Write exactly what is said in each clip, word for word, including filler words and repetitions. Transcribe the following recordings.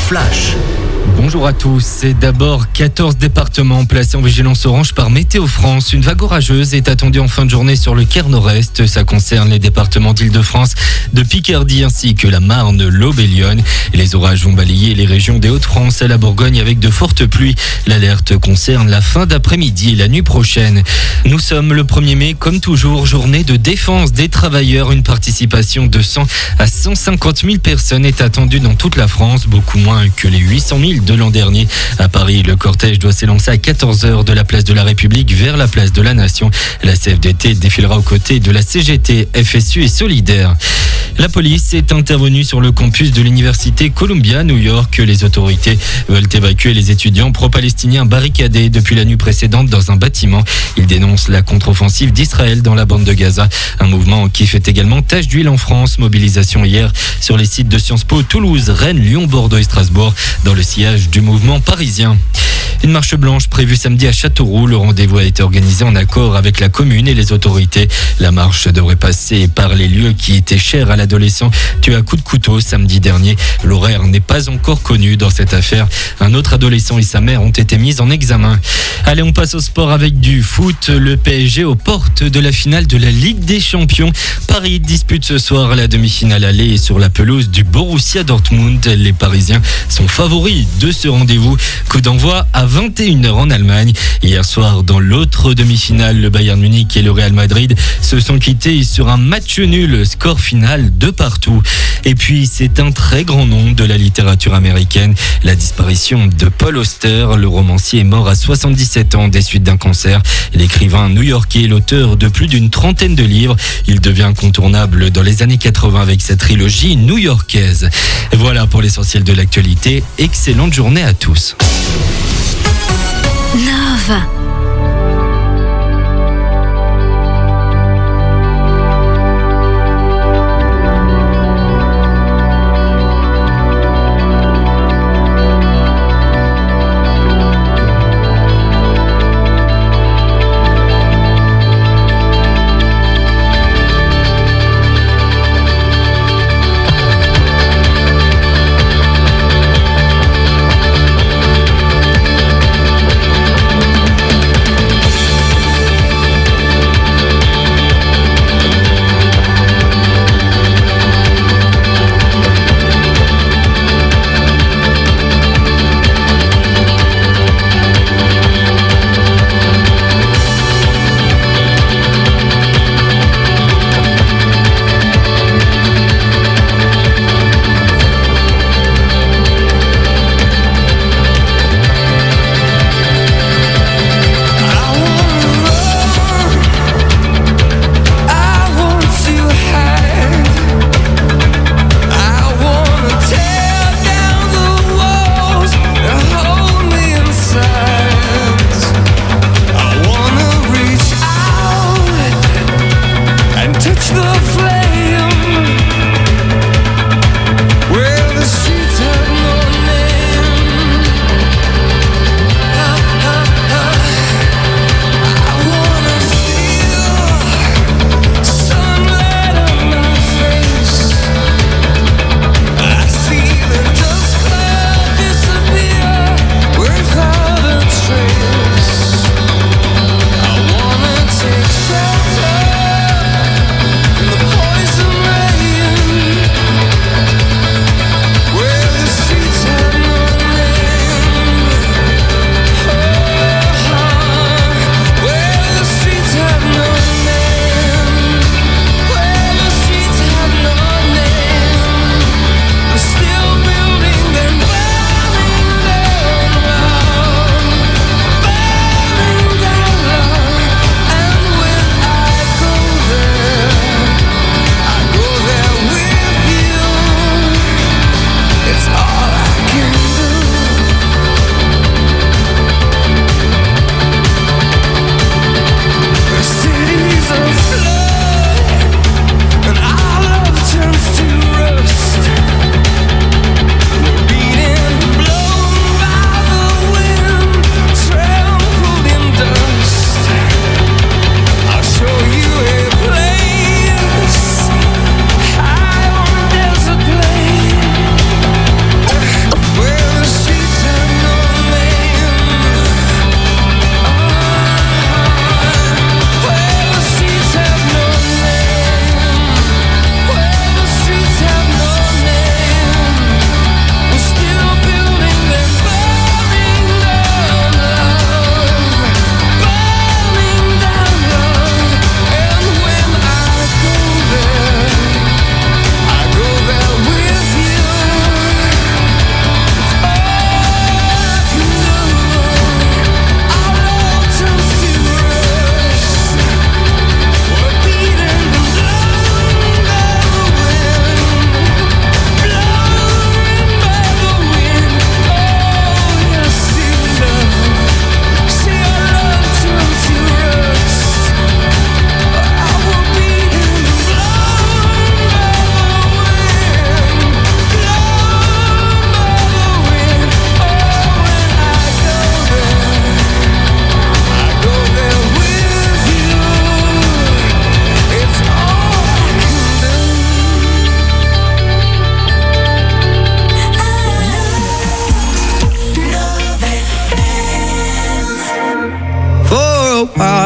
flash. Bonjour à tous. C'est d'abord quatorze départements placés en vigilance orange par Météo France. Une vague orageuse est attendue en fin de journée sur le quart nord-est. Ça concerne les départements d'Île-de-France, de Picardie ainsi que la Marne, l'Aube et Lyon. Les orages vont balayer les régions des Hauts-de-France à la Bourgogne avec de fortes pluies. L'alerte concerne la fin d'après-midi et la nuit prochaine. Nous sommes le premier mai, comme toujours, journée de défense des travailleurs. Une participation de cent à cent cinquante mille personnes est attendue dans toute la France, beaucoup moins que les huit cent mille de l'an dernier. À Paris, le cortège doit s'élancer à quatorze heures de la place de la République vers la place de la Nation. La C F D T défilera aux côtés de la C G T, F S U et Solidaire. La police est intervenue sur le campus de l'université Columbia, New York. Les autorités veulent évacuer les étudiants pro-palestiniens barricadés depuis la nuit précédente dans un bâtiment. Ils dénoncent la contre-offensive d'Israël dans la bande de Gaza. Un mouvement qui fait également tache d'huile en France. Mobilisation hier sur les sites de Sciences Po, Toulouse, Rennes, Lyon, Bordeaux et Strasbourg dans le sillage du mouvement parisien. Une marche blanche prévue samedi à Châteauroux. Le rendez-vous a été organisé en accord avec la commune et les autorités. La marche devrait passer par les lieux qui étaient chers à l'adolescent tué à coups de couteau samedi dernier. L'horaire n'est pas encore connu dans cette affaire. Un autre adolescent et sa mère ont été mis en examen. Allez, on passe au sport avec du foot. Le P S G aux portes de la finale de la Ligue des Champions. Paris dispute ce soir la demi-finale aller sur la pelouse du Borussia Dortmund. Les Parisiens sont favoris de ce rendez-vous. Coup d'envoi à vingt et une heures en Allemagne. Hier soir, dans l'autre demi-finale, le Bayern Munich et le Real Madrid se sont quittés sur un match nul, score final de partout. Et puis, c'est un très grand nom de la littérature américaine. La disparition de Paul Auster, le romancier est mort à soixante-dix-sept ans des suites d'un cancer. L'écrivain new-yorkais est l'auteur de plus d'une trentaine de livres. Il devient incontournable dans les années quatre-vingts avec sa trilogie new-yorkaise. Voilà pour l'essentiel de l'actualité. Excellente journée à tous. Nova.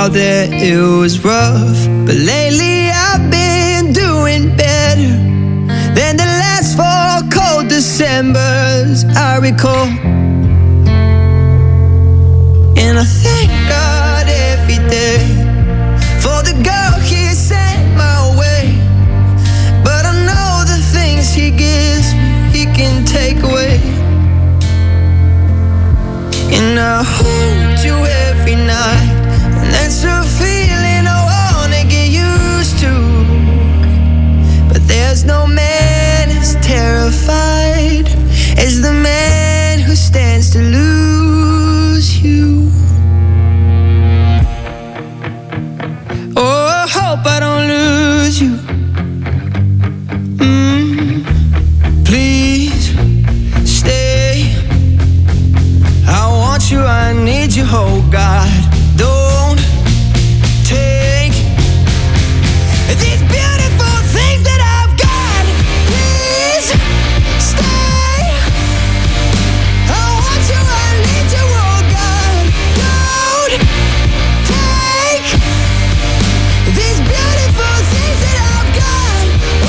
out there it was rough, but lately I've been doing better than the last four cold Decembers I recall. And I thank God every day for the girl He sent my way. But I know the things He gives me, He can take away. And I hold you every night, and that's a feeling I wanna get used to. But there's no man as terrified as the man who stands to lose you. Oh, I hope I don't lose you. Mm, please stay. I want you, I need you, oh God. Don't take these beautiful things that I've got. Please stay. I want you, I need you, oh God. Don't take these beautiful things that I've got.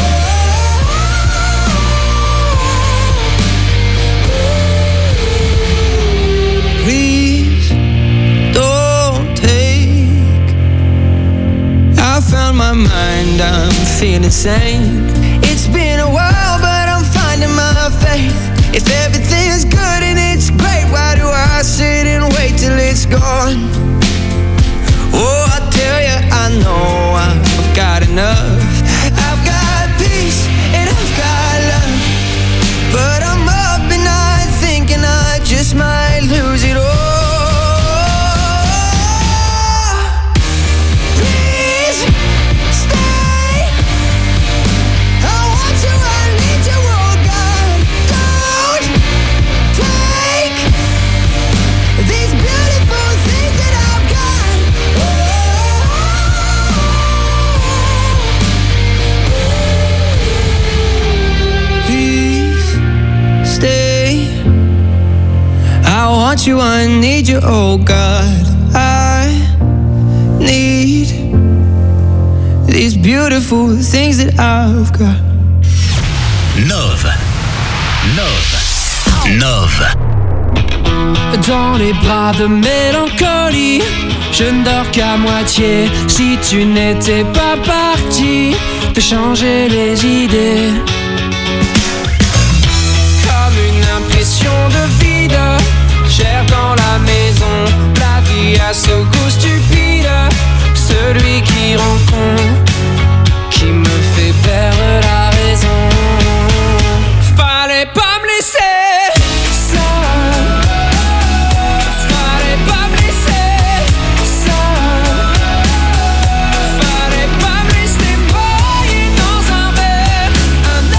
Oh. Please don't take. I found my mind, I'm feeling sane. It's been a while, but I'm finding my faith. If everything's good and it's great, why do I sit and wait till it's gone? Oh, I tell you, I know I've got enough. I've got peace and I've got love, but I'm up at night thinking I just might lose it all. Please stay. I want you, I need you, oh God. Don't take these beautiful things that I've got. Please stay. I want you, I need you, oh God. I need these beautiful things that I've got. Nove. Nove. Nove. Dans les bras de mélancolie, je ne dors qu'à moitié. Si tu n'étais pas parti, de changer les idées. Comme une impression de vide, j'erre dans la maison. La vie a ce goût stupide, celui qui rend con, qui me fait perdre la raison. Fallait pas me laisser seul. Fallait pas me laisser seul. Fallait pas me laisser broyer dans un verre. Un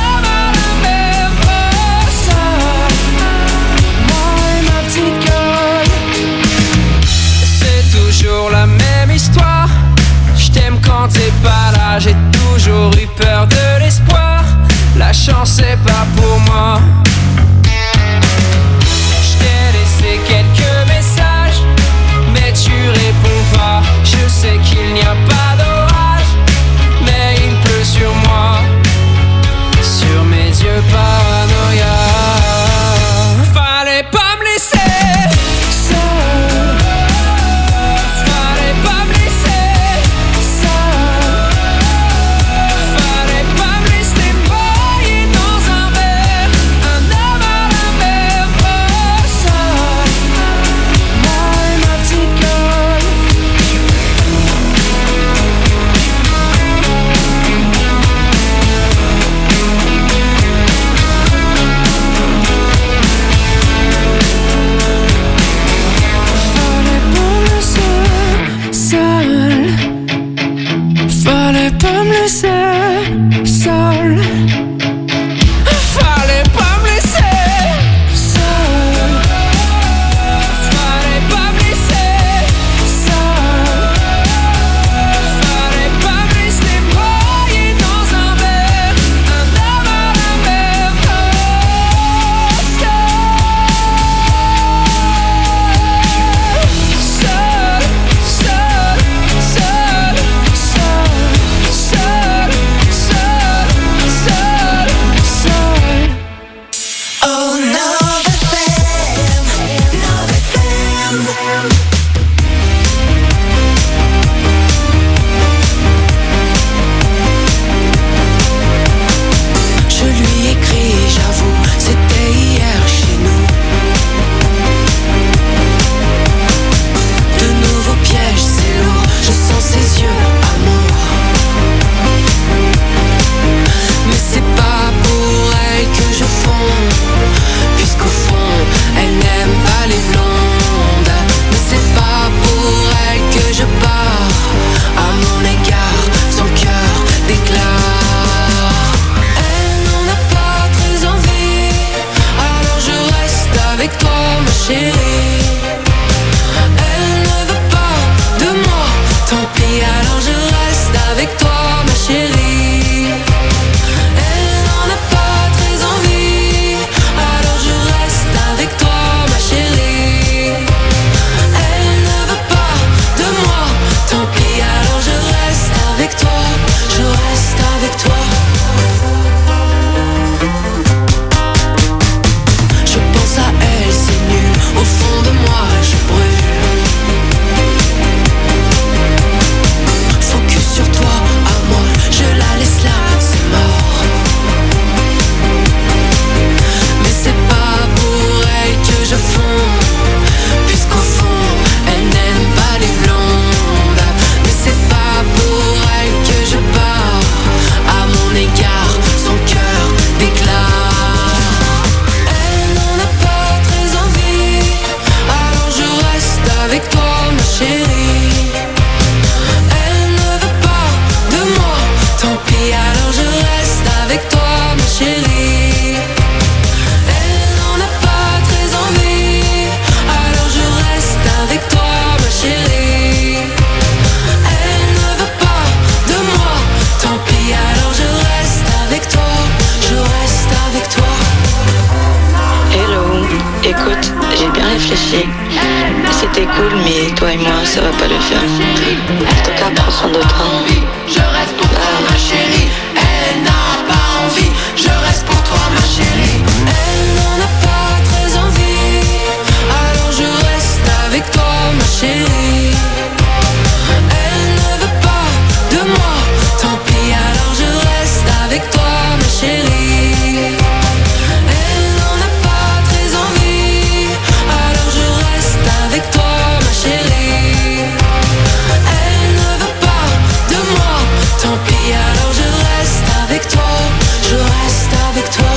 C'était cool, mais toi et moi, ça va pas le faire. En tout cas, prends soin de toi. Je reste pour toi, ma chérie. Elle n'a pas envie. Je reste pour toi, ma chérie. Elle n'en a pas très envie. Alors je reste avec toi, ma chérie. Elle ne veut pas de moi. Tant pis, alors je reste avec toi, ma chérie. Elle n'en a pas très envie. Alors je reste avec toi, ma chérie. Elle ne veut pas de moi. Tant pis, alors je reste avec toi. Je reste avec toi.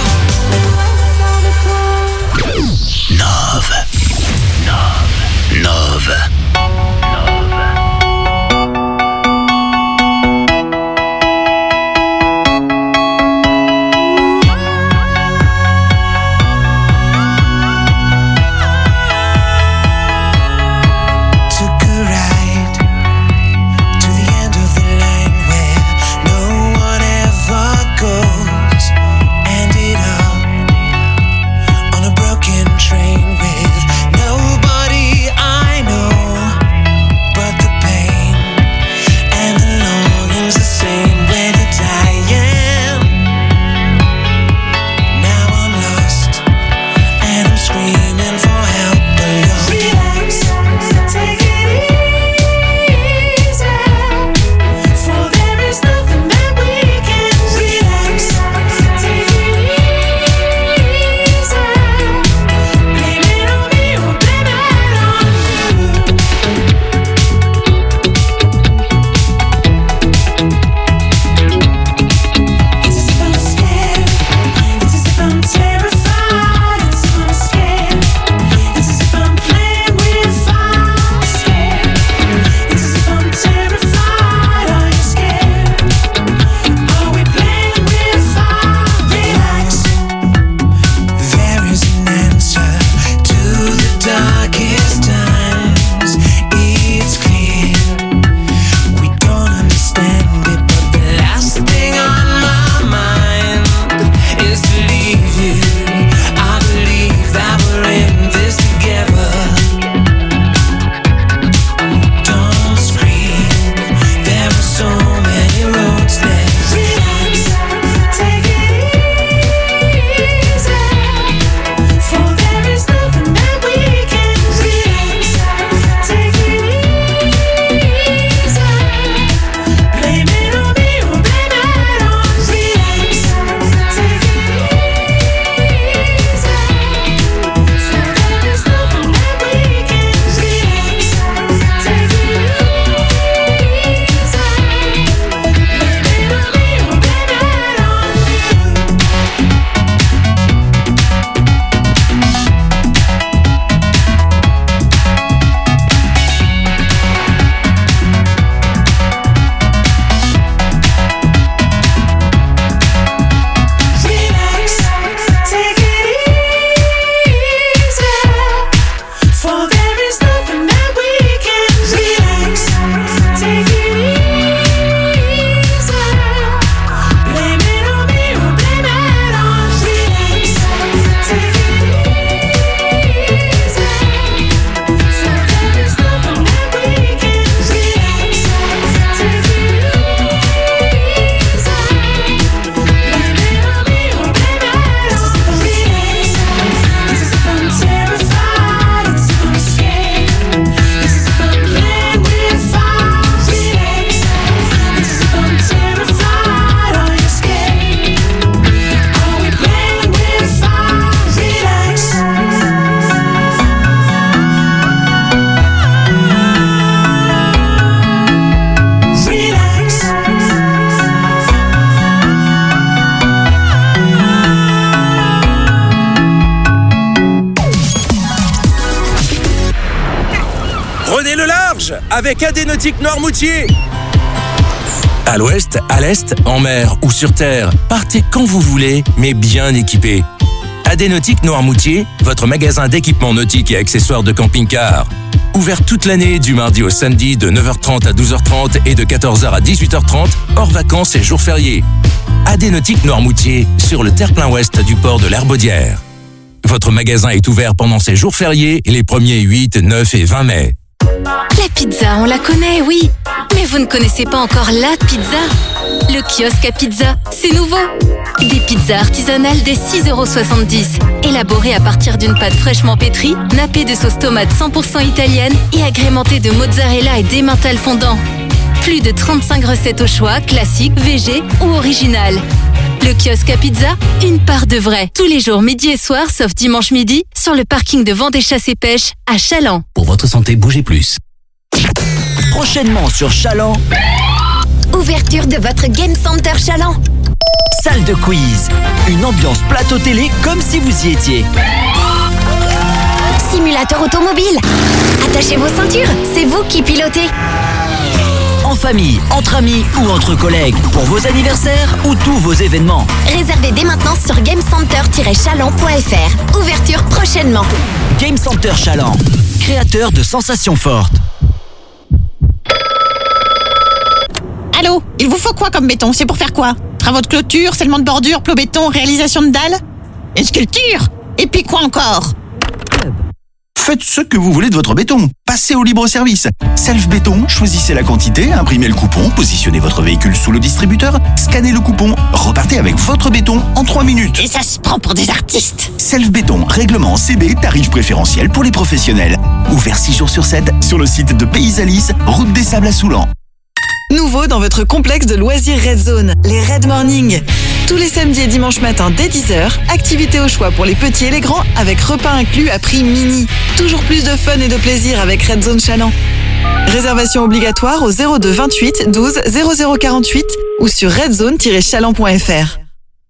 Nove. Nove. Nove. Avec Adénautique Noirmoutier. À l'ouest, à l'est, en mer ou sur terre, partez quand vous voulez, mais bien équipé. Adénautique Noirmoutier, votre magasin d'équipements nautiques et accessoires de camping-car. Ouvert toute l'année du mardi au samedi de neuf heures trente à douze heures trente et de quatorze heures à dix-huit heures trente, hors vacances et jours fériés. Adénautique Noirmoutier, sur le terre-plein ouest du port de l'Herbaudière. Votre magasin est ouvert pendant ces jours fériés, les premiers huit, neuf et vingt mai. La pizza, on la connaît, oui. Mais vous ne connaissez pas encore la pizza. Le kiosque à pizza, c'est nouveau. Des pizzas artisanales dès six euros soixante-dix. Élaborées à partir d'une pâte fraîchement pétrie, nappée de sauce tomate cent pour cent italienne et agrémentée de mozzarella et d'emmental fondant. Plus de trente-cinq recettes au choix, classiques, végé ou originales. Le kiosque à pizza, une part de vrai. Tous les jours, midi et soir, sauf dimanche midi, sur le parking de Vendée Chasse et Pêche à Chaland. Pour votre santé, bougez plus. Prochainement sur Chaland, ouverture de votre Game Center Chaland. Salle de quiz. Une ambiance plateau télé comme si vous y étiez. Simulateur automobile. Attachez vos ceintures, c'est vous qui pilotez. En famille, entre amis ou entre collègues, pour vos anniversaires ou tous vos événements. Réservez dès maintenant sur gamecenter tiret chaland point f r. Ouverture prochainement. Game Center Chaland, créateur de sensations fortes. Allô, il vous faut quoi comme béton? C'est pour faire quoi? Travaux de clôture, scellement de bordure, plots béton, réalisation de dalles? Une sculpture? Et puis quoi encore? Faites ce que vous voulez de votre béton. Passez au libre-service. Self-béton, choisissez la quantité, imprimez le coupon, positionnez votre véhicule sous le distributeur, scannez le coupon, repartez avec votre béton en trois minutes. Et ça se prend pour des artistes. Self-béton, règlement C B, tarif préférentiel pour les professionnels. Ouvert six jours sur sept sur le site de Pays Alice, route des Sables à Soulan. Nouveau dans votre complexe de loisirs Red Zone, les Red Morning. Tous les samedis et dimanches matin dès dix heures, activités au choix pour les petits et les grands avec repas inclus à prix mini. Toujours plus de fun et de plaisir avec Red Zone Chaland. Réservation obligatoire au zéro deux vingt-huit douze zéro zéro quarante-huit ou sur redzone tiret chaland point f r.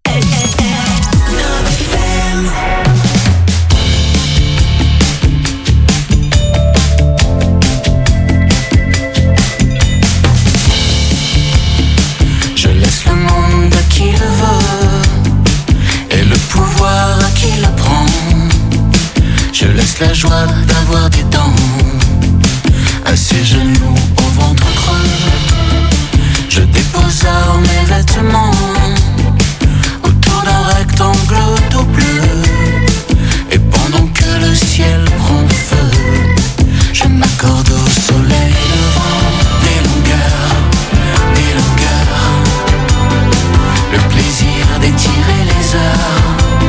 Je laisse la joie d'avoir des dents à ses genoux au ventre creux. Je dépose alors mes vêtements autour d'un rectangle tout bleu. Et pendant que le ciel prend feu, je m'accorde au soleil levant. Des longueurs, des longueurs, le plaisir d'étirer les heures.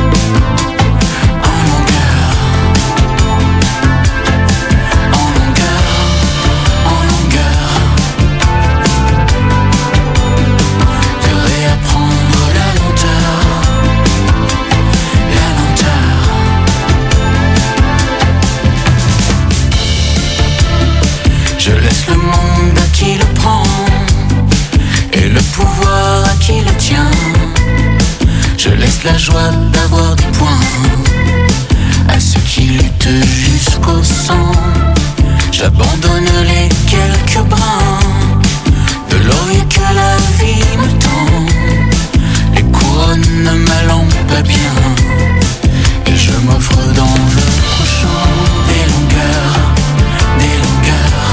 Je laisse le monde à qui le prend et le pouvoir à qui le tient. Je laisse la joie d'avoir des points à ceux qui luttent jusqu'au sang. J'abandonne les quelques brins de laurier que la vie me tend. Les couronnes ne ma lampe à bien et je m'offre dans le prochain des longueurs, des longueurs.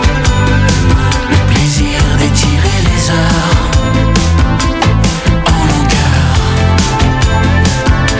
Le plaisir d'étirer les heures en longueur.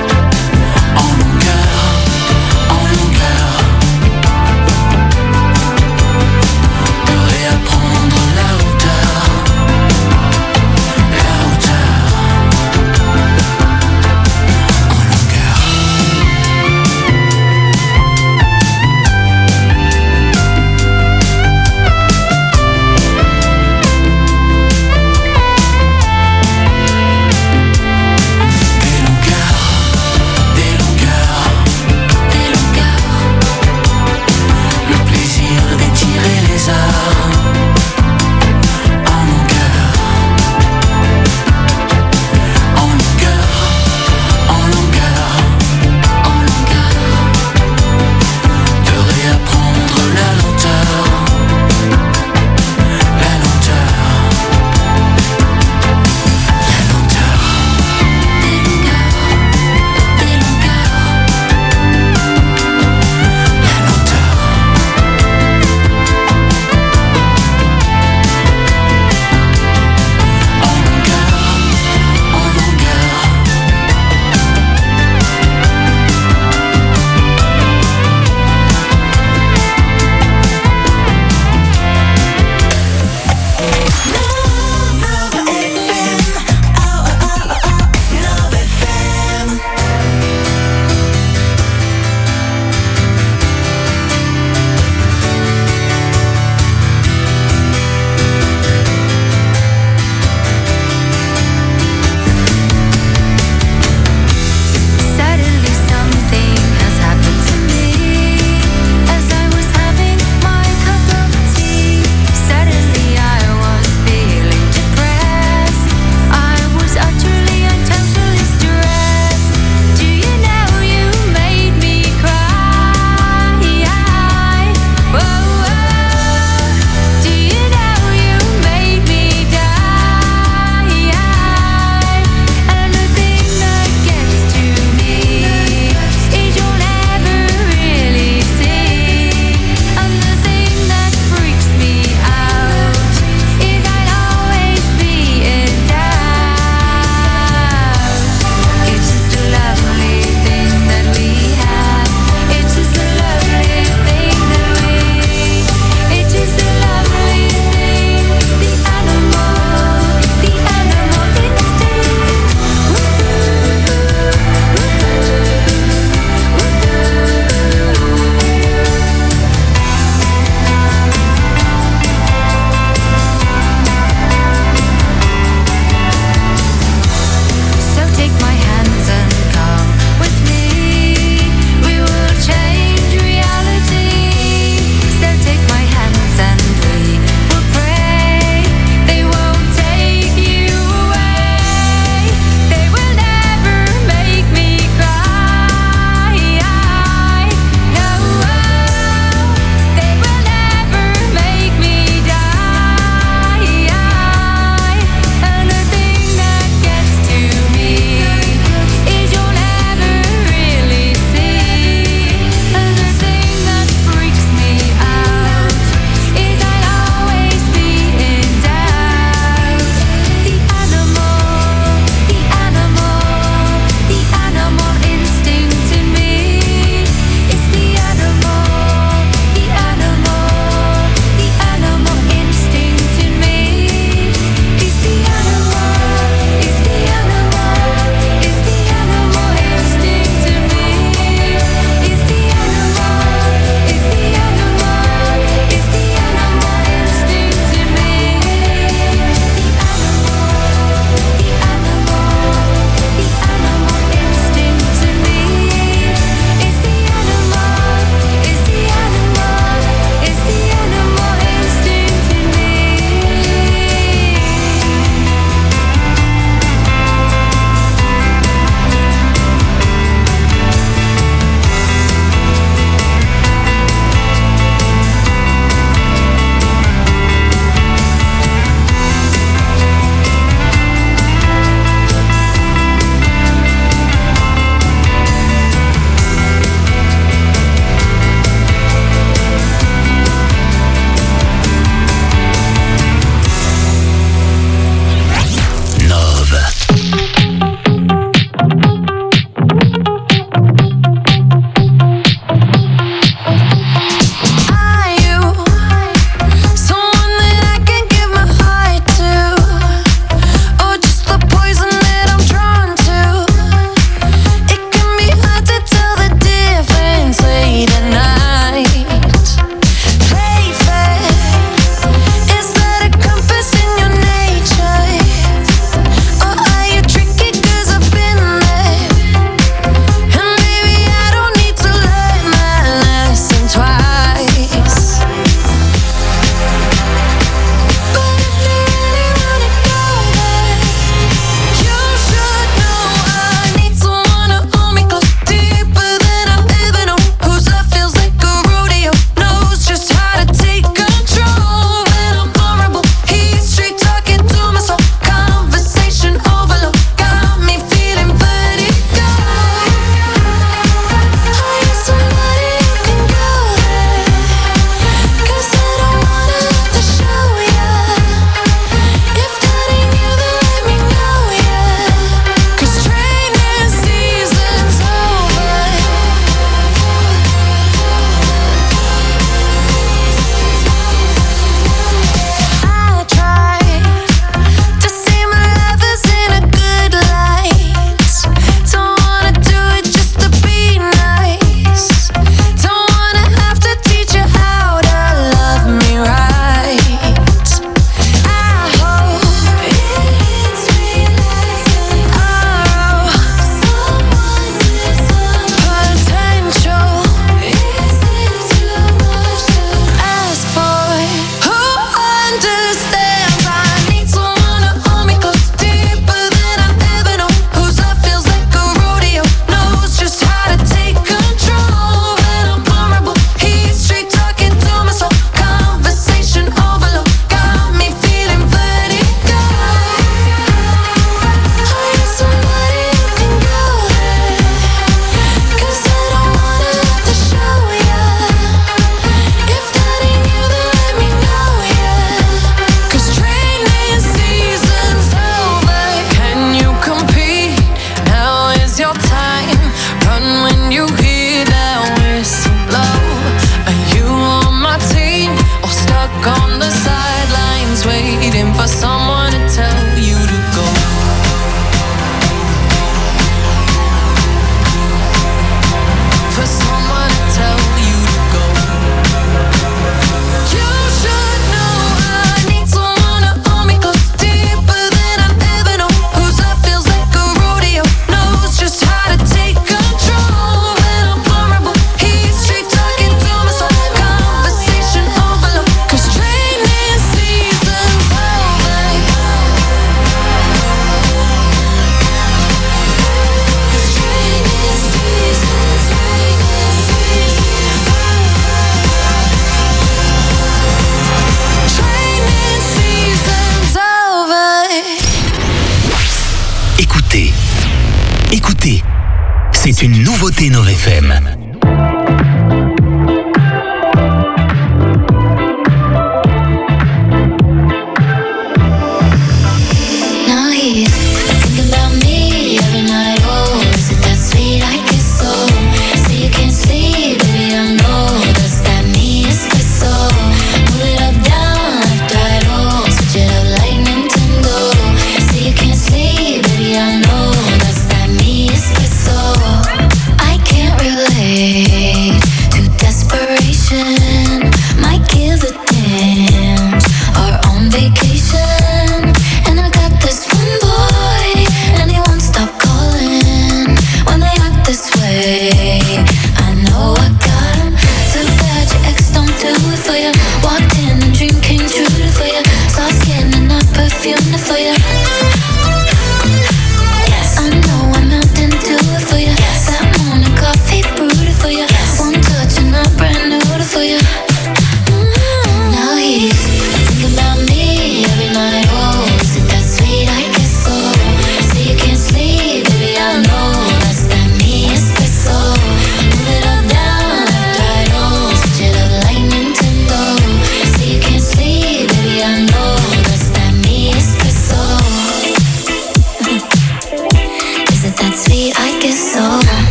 C'est une nouveauté Nove F M.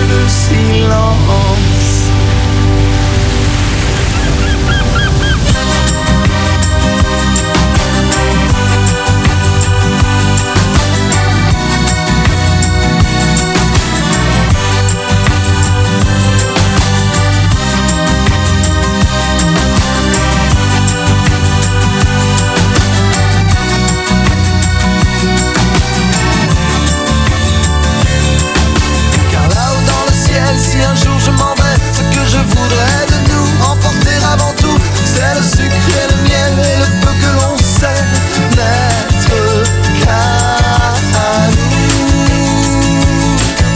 de silence. Si un jour je m'en vais, ce que je voudrais de nous emporter avant tout, c'est le sucre et le miel et le peu que l'on sait n'être qu'à nous.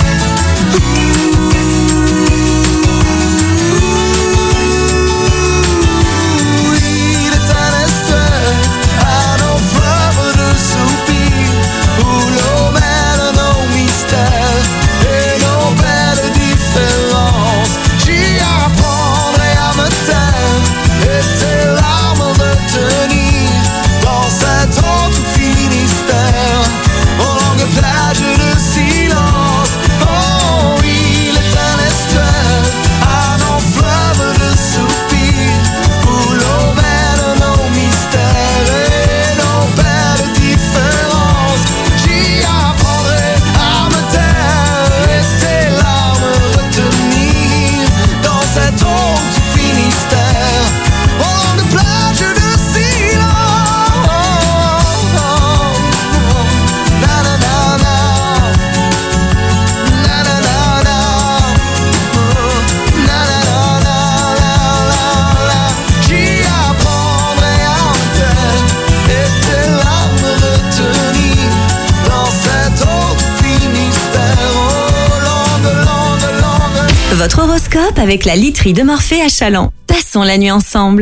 Il est un estuaire à nos fleuves de soupirs où l'eau mêle nos mystères et nos belles différences. J'y apprendrai à me taire et tes larmes retenir dans cette eau tout Finistère, aux longues plages de silence. Oh, il est un estuaire à nos fleuves de soupirs où l'eau mêle nos mystères et nos belles différences. J'y apprendrai à me taire et tes larmes retenir dans cette eau tout Finistère, aux longues plages de silence. Na na na na, na na na na, na na na na la la. J'y apprendrai à me taire et tes larmes retenir dans cette eau tout Finistère, aux longues, longues, longues. Votre horoscope avec la literie de Morphée à Châlons. Passons la nuit ensemble.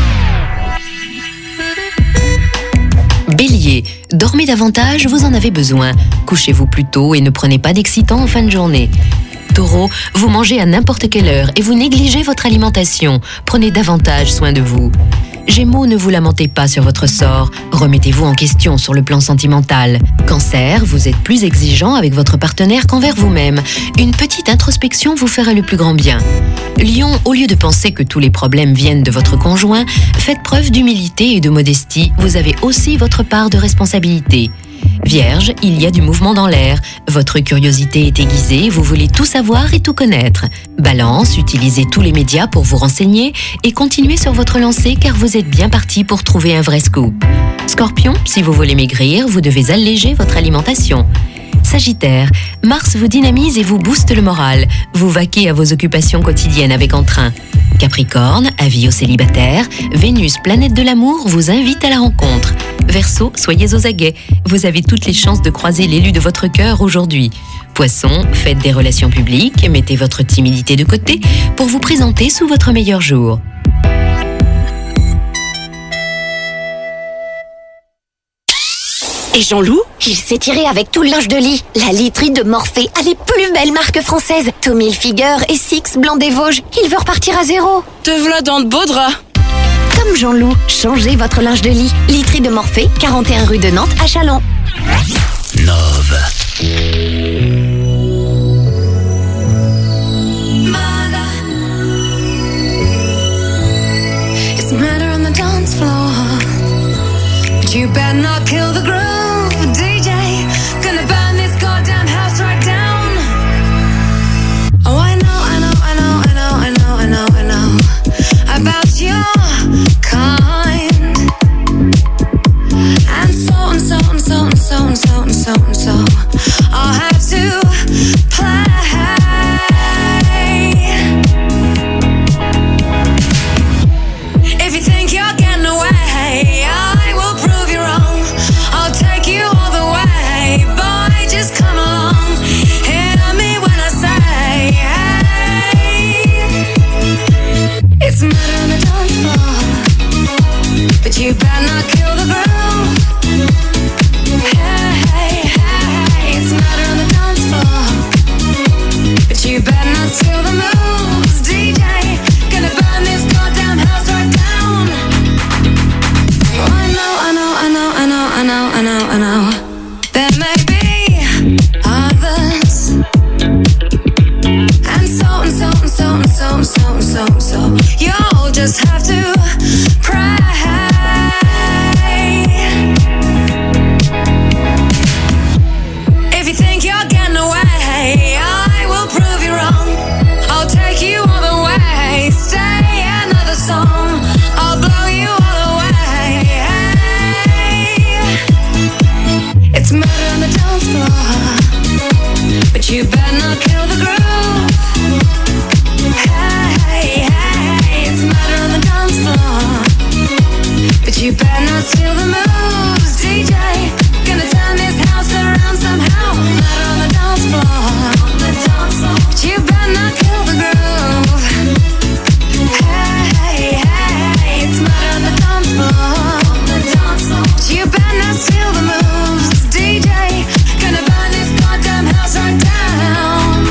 Bélier, dormez davantage, vous en avez besoin. Couchez-vous plus tôt et ne prenez pas d'excitant en fin de journée. Taureau, vous mangez à n'importe quelle heure et vous négligez votre alimentation. Prenez davantage soin de vous. Gémeaux, ne vous lamentez pas sur votre sort. Remettez-vous en question sur le plan sentimental. Cancer, vous êtes plus exigeant avec votre partenaire qu'envers vous-même. Une petite introspection vous fera le plus grand bien. Lion, au lieu de penser que tous les problèmes viennent de votre conjoint, faites preuve d'humilité et de modestie. Vous avez aussi votre part de responsabilité. Vierge, il y a du mouvement dans l'air. Votre curiosité est aiguisée, vous voulez tout savoir et tout connaître. Balance, utilisez tous les médias pour vous renseigner et continuez sur votre lancée car vous êtes bien parti pour trouver un vrai scoop. Scorpion, si vous voulez maigrir, vous devez alléger votre alimentation. Sagittaire, Mars vous dynamise et vous booste le moral. Vous vaquez à vos occupations quotidiennes avec entrain. Capricorne, avis aux célibataires, Vénus, planète de l'amour, vous invite à la rencontre. Verseau, soyez aux aguets. Vous avez toutes les chances de croiser l'élu de votre cœur aujourd'hui. Poisson, faites des relations publiques et mettez votre timidité de côté pour vous présenter sous votre meilleur jour. Et Jean-Loup, il s'est tiré avec tout le linge de lit. La literie de Morphée a les plus belles marques françaises. Tommy Hilfiger et Six Blanc des Vosges. Il veut repartir à zéro. Te v'là dans de beaux draps. Comme Jean-Loup, changez votre linge de lit. Literie de Morphée, quarante et un rue de Nantes à Châlons. Nove. It's murder on the dance floor, but you better not kill the groove. D J, gonna burn this goddamn house right down. Oh, I know, I know, I know, I know, I know, I know, I know about your kind. And so and so and so and so and so and so and so I'll have to play. If you think you're getting away, I will prove you wrong. I'll tell so, so, so, so. You'll just have to pray. If you think you're getting away, I will prove you wrong. I'll take you all the way. Stay another song. I'll blow you all away. It's murder on the dance floor, but you better not kill the groove. Hey, hey, it's murder on the dance floor, but you better not steal the moves. D J, gonna turn this house around somehow. Murder on the dance floor, but you better not kill the groove. Hey, hey, it's murder on the dance floor, but you better not steal the moves. D J, gonna burn this goddamn house right down.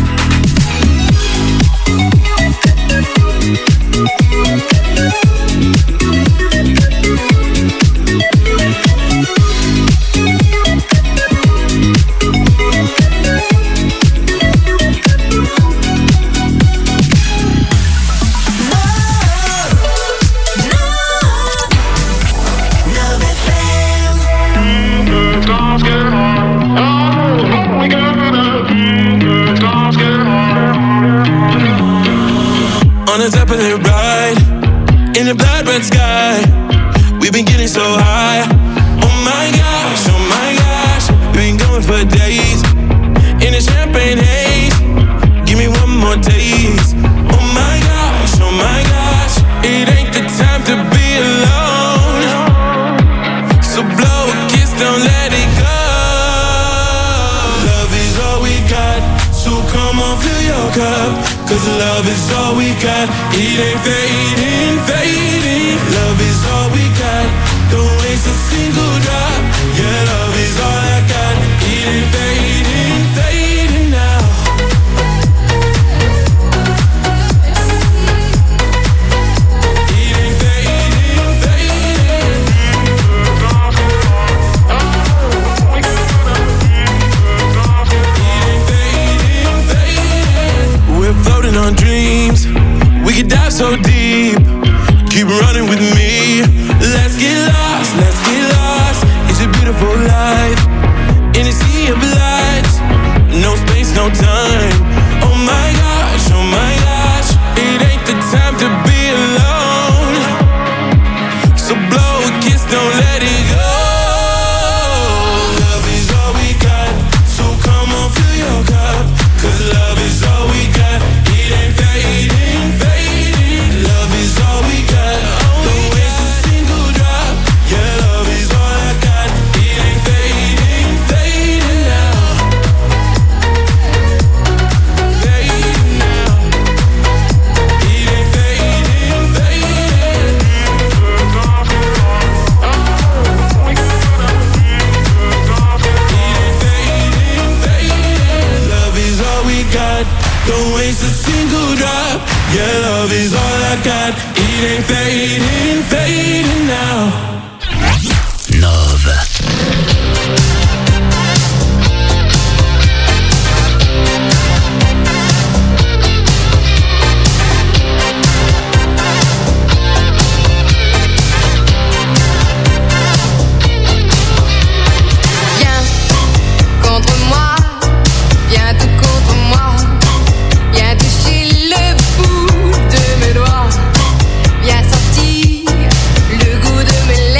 On the top of the ride, in the blood red sky, we've been getting so high. Oh my gosh, oh my gosh, we've been going for days in a champagne haze. Give me one more taste. Oh my gosh, oh my gosh, it ain't the time to be alone. So blow a kiss, don't let it go. Love is all we got, so come on, fill your cup. Cause love is all we got. It ain't fading, fading. Love is all we got. Don't waste a single drop. Yeah, love is all I got. It ain't fading, fading now. It ain't fading, fading. It ain't fading, fading. We're floating on dreams. We could dive so deep. Keep running with me. Let's get lost, let's get lost. It's a beautiful life in a sea of lights. No space, no time. Oh my gosh, oh my gosh, it ain't the time to be alone. So blow a kiss, don't let it go. Love is all we got, so come on, fill your cup. Cause love is all we got. It ain't fading, fading. Love is all we got. Don't waste a single drop. Yeah, love is all I got. It ain't fading, fading now. Fading now. It ain't fading, fading. It ain't fading, fading. Love is all we got. Don't waste a single drop. Yeah, love is all I got. It ain't fading, fading now. Nove. Viens contre moi, viens tout contre moi. Viens toucher le bout de mes doigts. Viens sentir le goût de mes lèvres.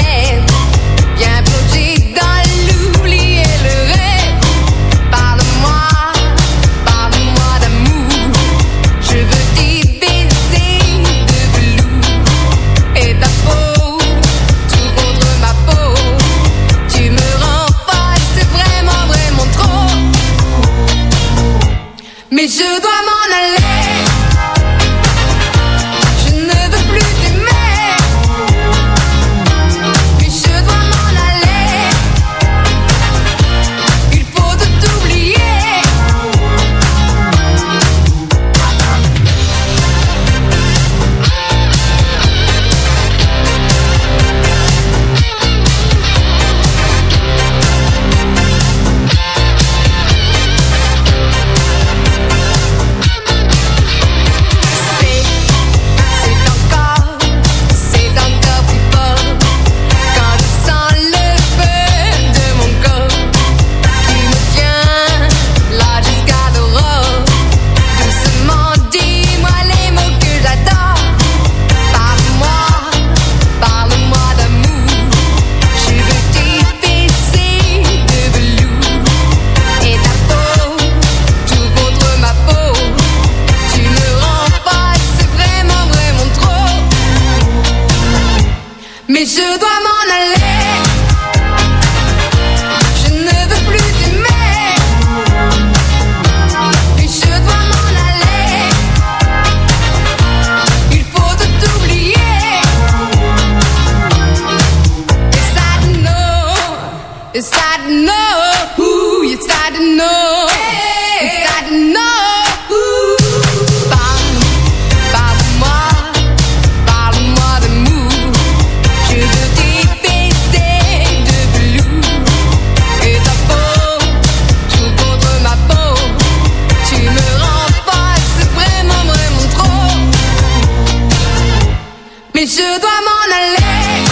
mais je dois m'en aller.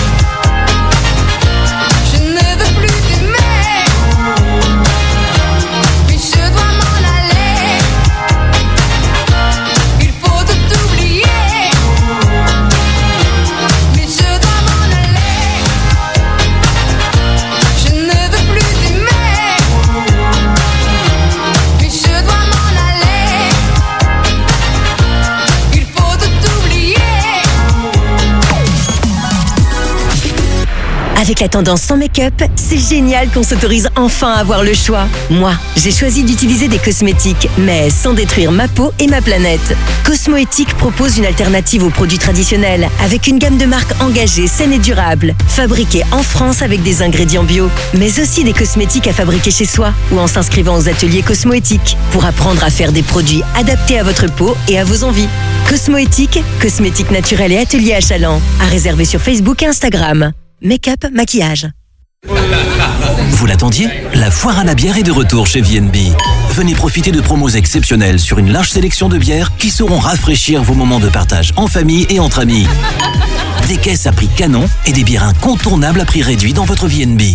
Je ne veux plus t'aimer, mais je dois m'en aller. Il faut tout oublier, mais je dois m'en aller. Je ne veux plus t'aimer, mais je dois m'en aller. Il faut tout oublier. Avec la tendance sans make-up, c'est génial qu'on s'autorise enfin à avoir le choix. Moi, j'ai choisi d'utiliser des cosmétiques, mais sans détruire ma peau et ma planète. Cosmoéthique propose une alternative aux produits traditionnels, avec une gamme de marques engagées, saines et durables, fabriquées en France avec des ingrédients bio, mais aussi des cosmétiques à fabriquer chez soi ou en s'inscrivant aux ateliers Cosmoéthique pour apprendre à faire des produits adaptés à votre peau et à vos envies. Cosmoéthique, cosmétiques naturels et ateliers à Chaland, à réserver sur Facebook et Instagram. Make-up, maquillage. Vous l'attendiez ? La foire à la bière est de retour chez V N B. Venez profiter de promos exceptionnelles sur une large sélection de bières qui sauront rafraîchir vos moments de partage en famille et entre amis. Des caisses à prix canon et des bières incontournables à prix réduit dans votre V N B.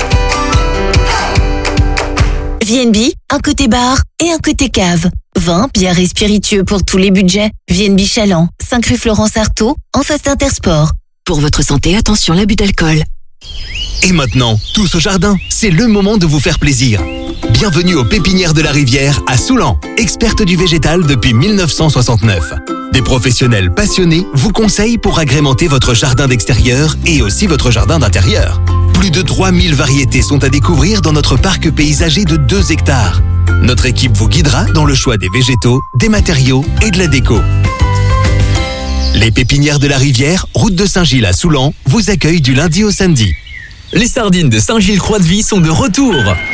V N B, un côté bar et un côté cave. Vin, bière et spiritueux pour tous les budgets. V N B Chaland, cinq rue Florence Artaud, en face d'Intersport. Pour votre santé, attention l'abus d'alcool. Et maintenant, tous au jardin, c'est le moment de vous faire plaisir. Bienvenue aux Pépinières de la Rivière à Soulan, experte du végétal depuis mille neuf cent soixante-neuf. Des professionnels passionnés vous conseillent pour agrémenter votre jardin d'extérieur et aussi votre jardin d'intérieur. Plus de trois mille variétés sont à découvrir dans notre parc paysager de deux hectares. Notre équipe vous guidera dans le choix des végétaux, des matériaux et de la déco. Les Pépinières de la Rivière, route de Saint-Gilles à Soulan, vous accueillent du lundi au samedi. Les sardines de Saint-Gilles-Croix-de-Vie sont de retour.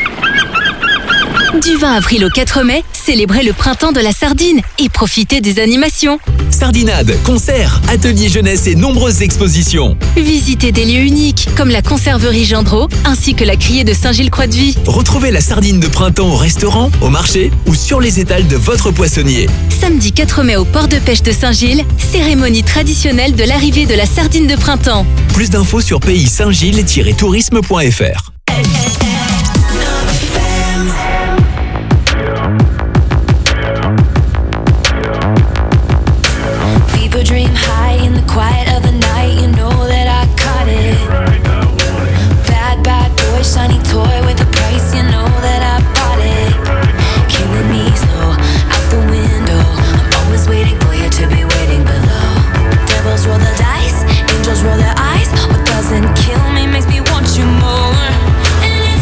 Du vingt avril au quatre mai, célébrez le printemps de la sardine et profitez des animations. Sardinade, concerts, ateliers jeunesse et nombreuses expositions. Visitez des lieux uniques comme la conserverie Gendreau ainsi que la criée de Saint-Gilles-Croix-de-Vie. Retrouvez la sardine de printemps au restaurant, au marché ou sur les étals de votre poissonnier. Samedi quatre mai au port de pêche de Saint-Gilles, cérémonie traditionnelle de l'arrivée de la sardine de printemps. Plus d'infos sur pays saint gilles tiret tourisme point f r. Dream high in the quiet of the night, you know that I caught it. Bad, bad boy, shiny toy with a price, you know that I bought it. Killing me slow, out the window. I'm always waiting for you to be waiting below. Devils roll the dice, angels roll their eyes. What doesn't kill me makes me want you more. And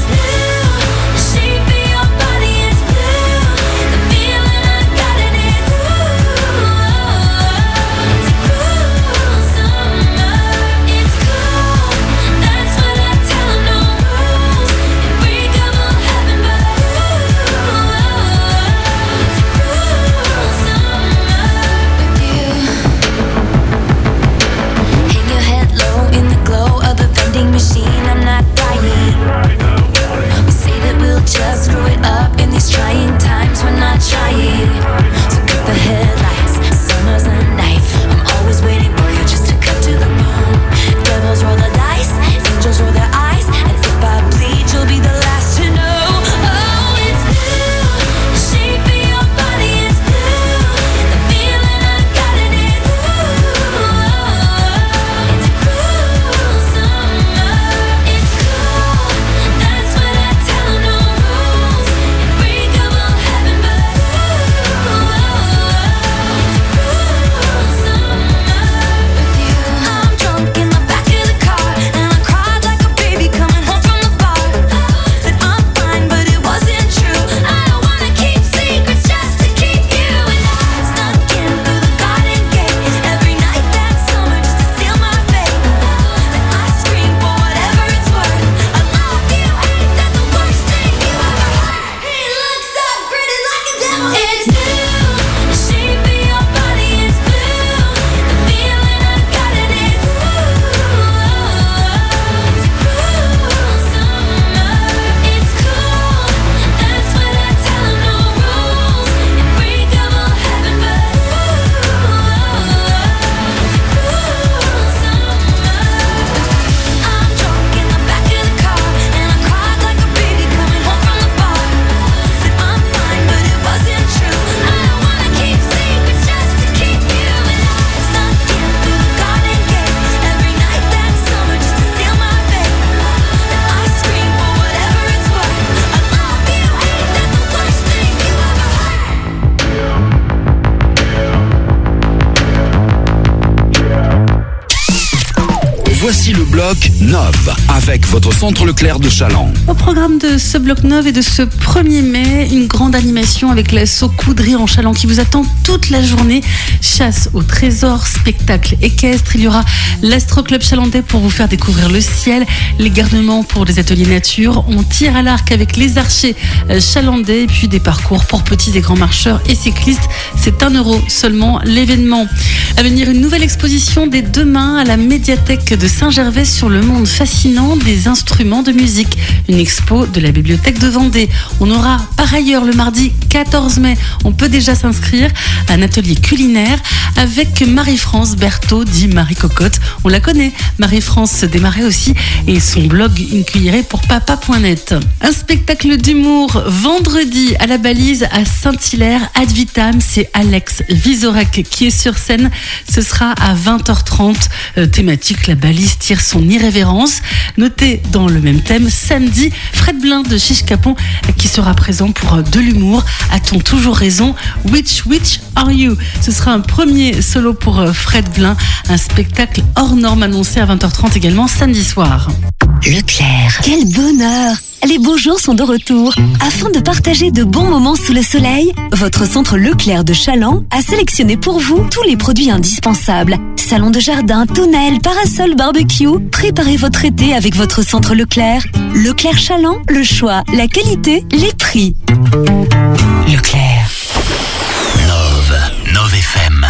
Voici le bloc Nov avec votre centre Leclerc de Chaland. Au programme de ce bloc Nov et de ce premier mai, une grande animation avec l'assaut Coudray en Chaland qui vous attend toute la journée. Chasse au trésor, spectacle équestre. Il y aura l'Astro Club chalandais pour vous faire découvrir le ciel, les garnements pour les ateliers nature. On tire à l'arc avec les archers chalandais et puis des parcours pour petits et grands marcheurs et cyclistes. C'est un euro seulement l'événement. À venir, une nouvelle exposition dès demain à la médiathèque de Saint-Gervais sur le monde fascinant des instruments de musique. Une expo de la bibliothèque de Vendée. On aura par ailleurs le mardi quatorze mai, on peut déjà s'inscrire à un atelier culinaire avec Marie-France Berthaud, dit Marie Cocotte. On la connaît, Marie-France se démarrait aussi et son blog Une cuillerée pour papa point net. Un spectacle d'humour vendredi à la Balise à Saint-Hilaire, Ad Vitam, c'est Alex Vizorek qui est sur scène. Ce sera à vingt heures trente, euh, thématique la Balise tire son irrévérence. Notez dans le même thème, samedi, Fred Blin de Chiche Capon qui sera présent pour euh, de l'humour. A-t-on toujours raison? Which Which are you? Ce sera un premier solo pour euh, Fred Blin, un spectacle hors norme annoncé à vingt heures trente également samedi soir. Leclerc. Quel bonheur! Les beaux jours sont de retour. Afin de partager de bons moments sous le soleil, votre centre Leclerc de Chaland a sélectionné pour vous tous les produits indispensables. Salon de jardin, tonnelle, parasol, barbecue. Préparez votre été avec votre centre Leclerc. Leclerc Chaland, le choix, la qualité, les prix. Leclerc. Nove, Nove F M.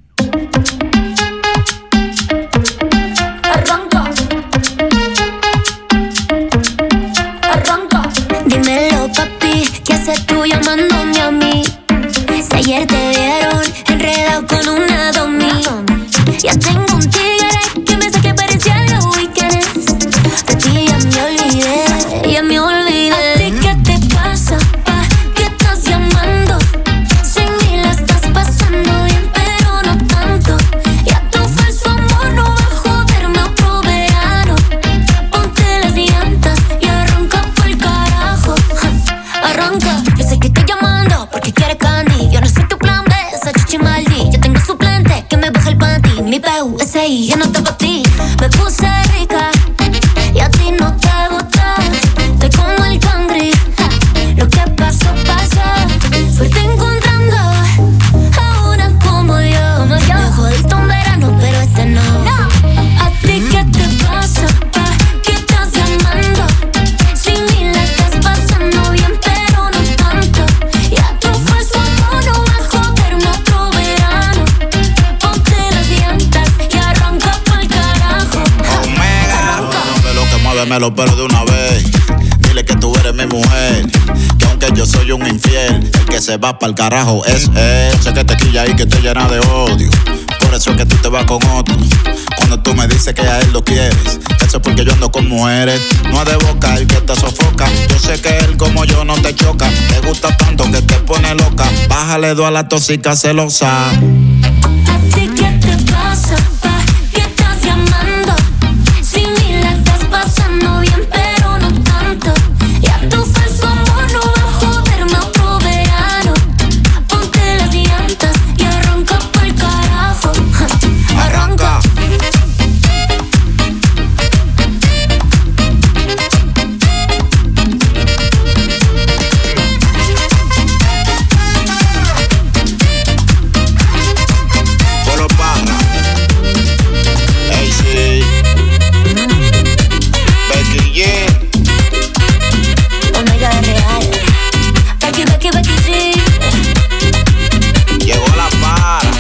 Tú llamándome a mí. Si ayer te vieron enredado con una domi. Ya tengo un tigre que me saque parecía los weekends. De ti ya me olvidé, ya me olvidé. ¿A ti qué te pasa? ¿Pa qué estás llamando? Sin mí la estás pasando bien, pero no tanto. Ya tu falso amor no va a joderme otro verano. Ponte las llantas y arranca pa'l carajo. Arranca. Yo sé que estoy llamando porque quieres candy. Yo no soy tu plan B, esa chichi maldi. Yo tengo suplente que me baja el panty. Mi P U S I, yo no te pa' ti. Me puse rica y a ti no te gusta. Estoy como el cangri. Lo que pasó, pasó. Suerte encontrando a una como yo. Me jodiste un verano, pero este no. ¿A ti qué te pasa? ¿Pa qué estás llamando? Sin mí la estás pasando bien, pero no tanto. Ya tu falso amor no va a joderme otro verano. Ponte las llantas y arranca pa'l carajo. Omega, de lo que muévemelo pero de una vez. Dile que tú eres mi mujer, que aunque yo soy un infiel, el que se va pa'l carajo es él. Sé que te quilla y que te llena de odio, por eso es que tú te vas con otro. Cuando tú me dices que a él lo quieres, eso es porque yo ando con mujeres. No es de boca el que te sofoca. Yo sé que él como yo no te choca. Te gusta tanto que te pone loca. Bájale dos a la tóxica celosa. ¿A ti qué te pasa? ¿Pa qué estás llamando? Sin mí la estás pasando bien, pero no tanto. Ya tu falso amor no va a joderme otro verano. Ponte las llantas y arranca pa'l carajo. Arranca. Polo Parra, A C, Becky G. Omega es real. Becky, Becky, Becky, sí. Llegó la para.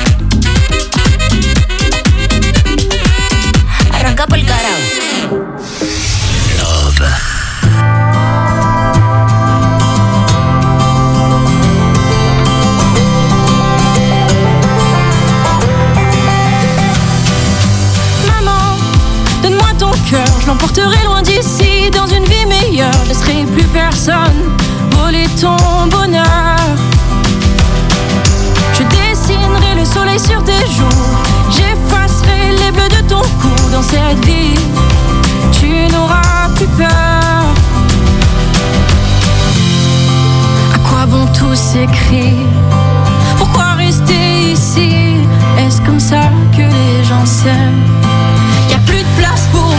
Arranca pa'l carajo. Maman, donne-moi ton cœur, je l'emporterai loin d'ici, dans une vie meilleure. Je laisserai plus personne voler ton bonheur. Je dessinerai le soleil sur tes joues, j'effacerai les bleus de ton cou. Dans cette vie, tu n'auras plus peur. À quoi bon tous ces cris? Pourquoi rester ici? Est-ce comme ça que les gens s'aiment? Y a plus de place pour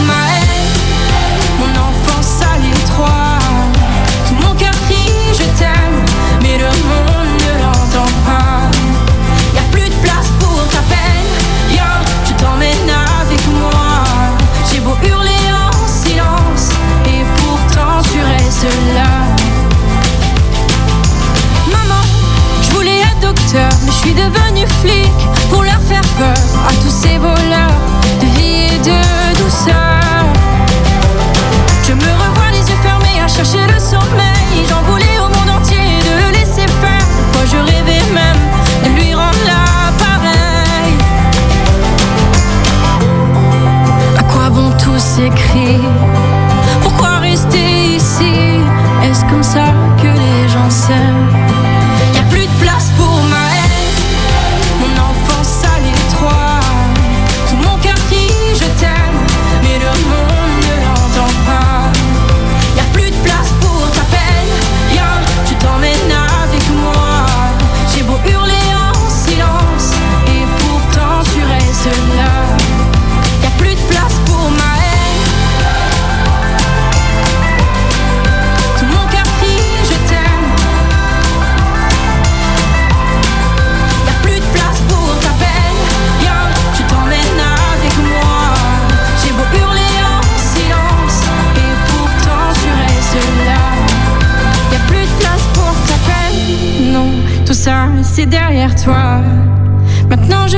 laisser derrière toi.